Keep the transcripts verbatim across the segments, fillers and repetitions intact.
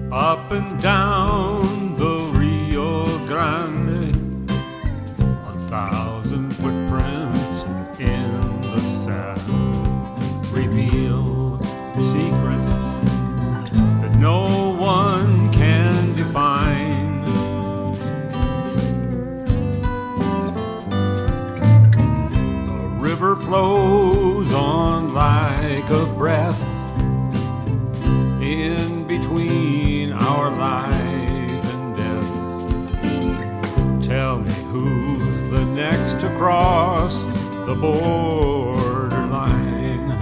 up and down the Rio Grande, a thousand footprints in the sand reveal the secret that no one can define. The river flows on like a breath in between our life and death. Tell me who's the next to cross the borderline.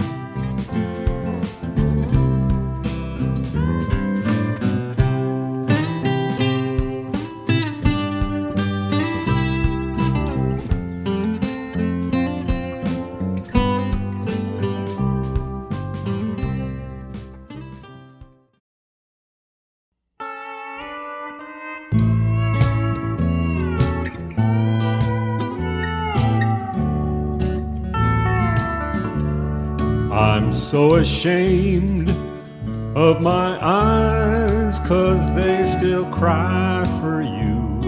I'm so ashamed of my eyes, 'cause they still cry for you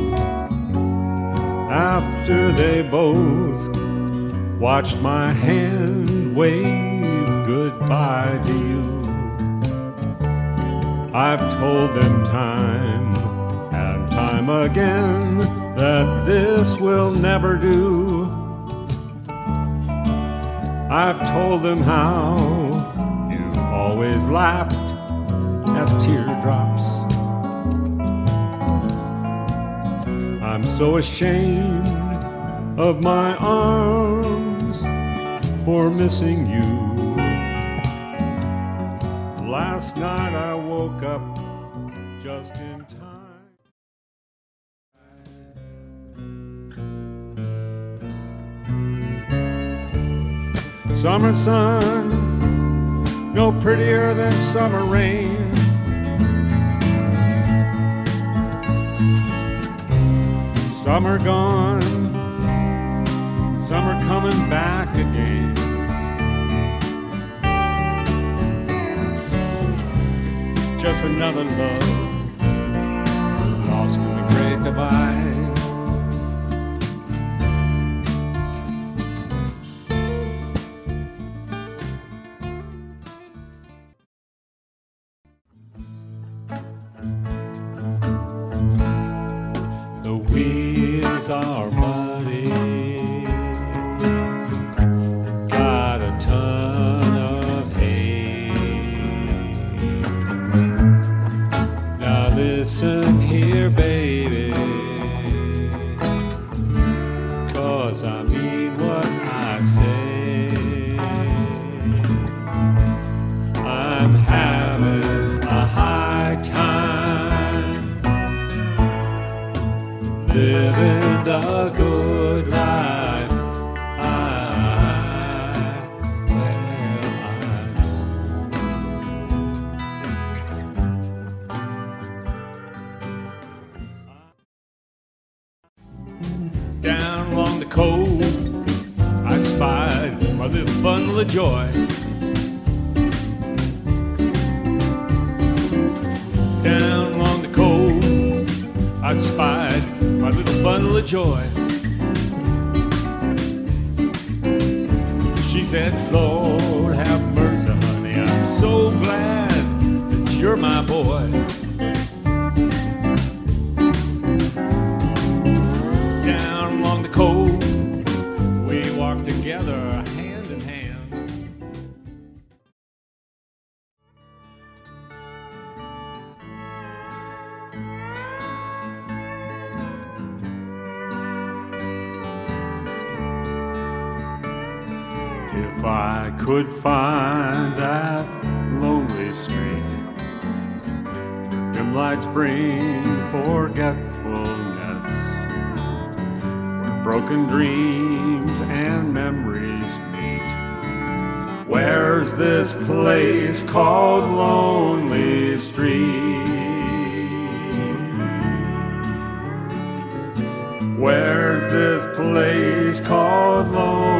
after they both watched my hand wave goodbye to you. I've told them time and time again that this will never do. I've told them how you always laughed at teardrops. I'm so ashamed of my arms for missing you. Last night I woke up just in time. Summer sun, no prettier than summer rain. Summer gone, summer coming back again. Just another love lost in the great divide. The wheels are muddy, got a ton of hay. Now listen here, baby, 'cause I mean what I say. I'm having a high time, living the good life. I, well, I know. Down along the cove, I spied my little bundle of joy. Down along the cove, I spied my little bundle of joy. She said, Lord, have mercy, honey, I'm so glad that you're my boy. Down along the cove, we walked together hand in hand. If I could find that lonely street where dim lights bring forgetfulness, where broken dreams and memories meet, where's this place called Lonely Street? Where's this place called Lonely